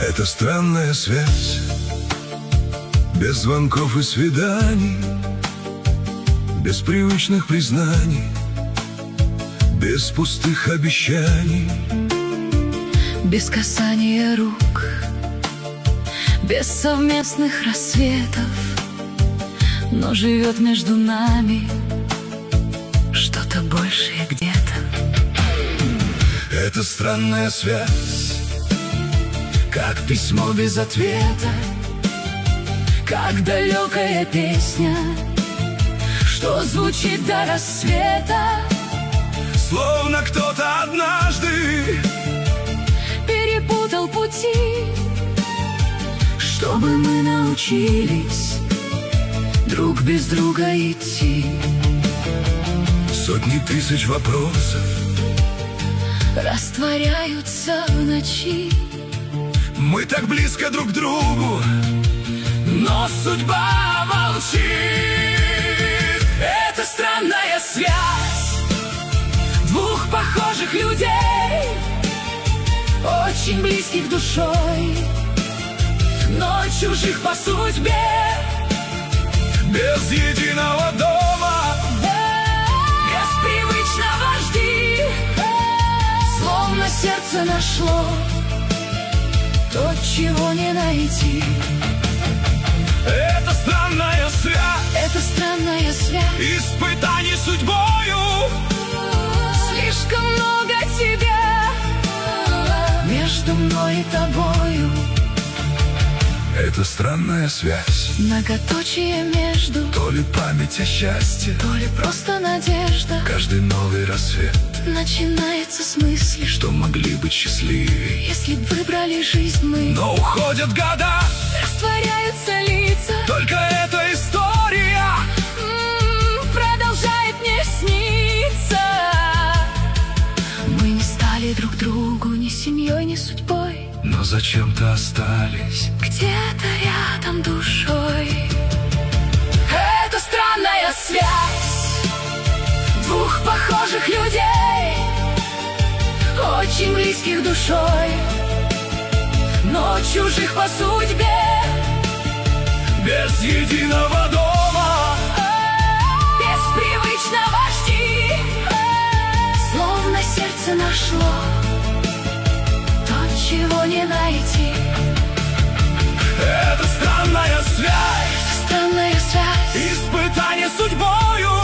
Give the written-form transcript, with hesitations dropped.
Это странная связь, без звонков и свиданий, без привычных признаний, без пустых обещаний, без касания рук, без совместных рассветов. Но живет между нами что-то большее где-то. Это странная связь, как письмо без ответа, как далекая песня, что звучит до рассвета. словно кто-то однажды перепутал пути, чтобы мы научились друг без друга идти. Сотни тысяч вопросов растворяются в ночи. Мы так близко друг к другу, но судьба молчит. Это странная связь двух похожих людей, очень близких душой, но чужих по судьбе. без единого дома, без привычного жди, словно сердце нашло то, чего не найти. это странная связь, Это странная связь, испытаний судьбою. слишком много тебя между мной и тобою. Это странная связь, Многоточие между, то ли память о счастье, то ли просто надежда. каждый новый рассвет, Начинается с мысли, что могли быть счастливее. если б выбрали жизнь мы. Но уходят года, Растворяются лица, только эта история продолжает мне сниться. Мы не стали друг другу ни семьей, ни судьбой, но зачем-то остались. где-то рядом душой. Это странная связь двух похожих людей, очень близких душой, но чужих по судьбе. Без единого дома, Без привычного жди, словно сердце нашло то, чего не найти. это странная связь, Странная связь, испытание судьбою.